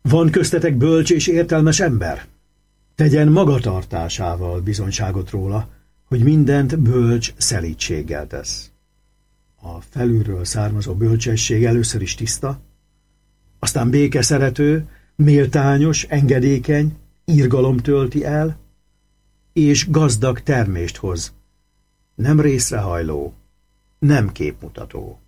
Van köztetek bölcs és értelmes ember? Tegyen magatartásával bizonyságot róla, hogy mindent bölcs szelídséggel tesz. A felülről származó bölcsesség először is tiszta, aztán békeszerető, méltányos, engedékeny, irgalom tölti el, és gazdag termést hoz. Nem részrehajló, nem képmutató.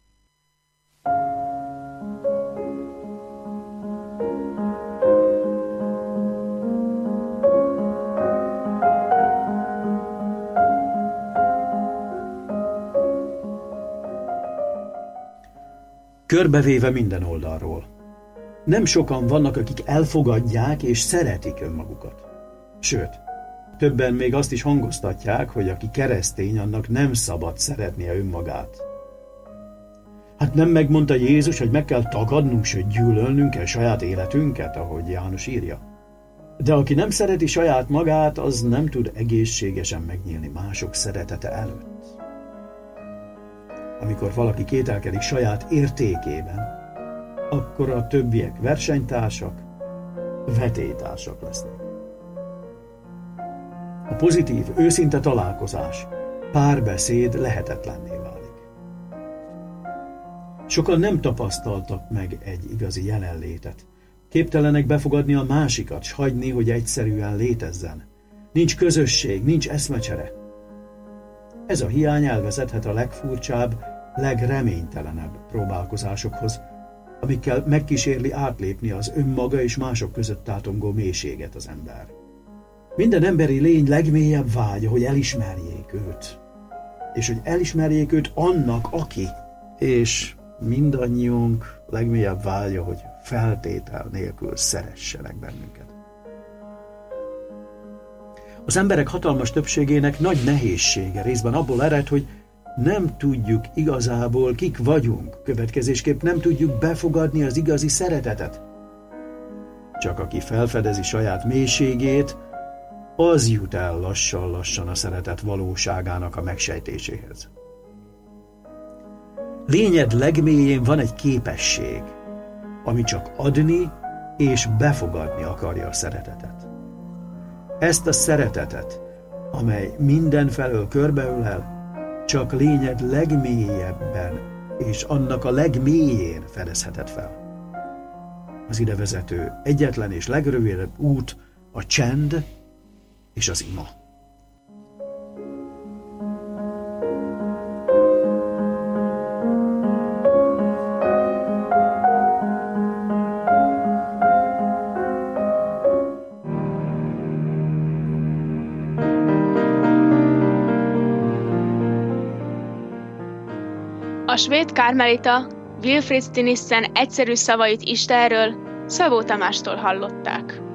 Körbevéve minden oldalról. Nem sokan vannak, akik elfogadják és szeretik önmagukat. Sőt, többen még azt is hangoztatják, hogy aki keresztény, annak nem szabad szeretnie önmagát. Hát nem megmondta Jézus, hogy meg kell tagadnunk, sőt gyűlölnünk kell saját életünket, ahogy János írja. De aki nem szereti saját magát, az nem tud egészségesen megnyílni mások szeretete előtt. Amikor valaki kételkedik saját értékében, akkor a többiek versenytársak, vetélytársak lesznek. A pozitív, őszinte találkozás, párbeszéd lehetetlenné válik. Sokan nem tapasztaltak meg egy igazi jelenlétet. Képtelenek befogadni a másikat, s hagyni, hogy egyszerűen létezzen. Nincs közösség, nincs eszmecsere. Ez a hiány elvezethet a legfurcsább, legreménytelenebb próbálkozásokhoz, amikkel megkísérli átlépni az önmaga és mások között tátongó mélységet az ember. Minden emberi lény legmélyebb vágya, hogy elismerjék őt, és hogy elismerjék őt annak, aki, és mindannyiunk legmélyebb vágya, hogy feltétel nélkül szeressenek bennünket. Az emberek hatalmas többségének nagy nehézsége részben abból ered, hogy nem tudjuk igazából, kik vagyunk, következésképp nem tudjuk befogadni az igazi szeretetet. Csak aki felfedezi saját mélységét, az jut el lassan-lassan a szeretet valóságának a megsejtéséhez. Lényed legmélyén van egy képesség, ami csak adni és befogadni akarja a szeretetet. Ezt a szeretetet, amely mindenfelől körbeölel, csak lényed legmélyebben és annak a legmélyén fedezheted fel. Az ide vezető egyetlen és legrövidebb út a csend és az ima. A svéd kármelita Wilfrid Stinissen egyszerű szavait Istenről Szabó Tamástól hallották.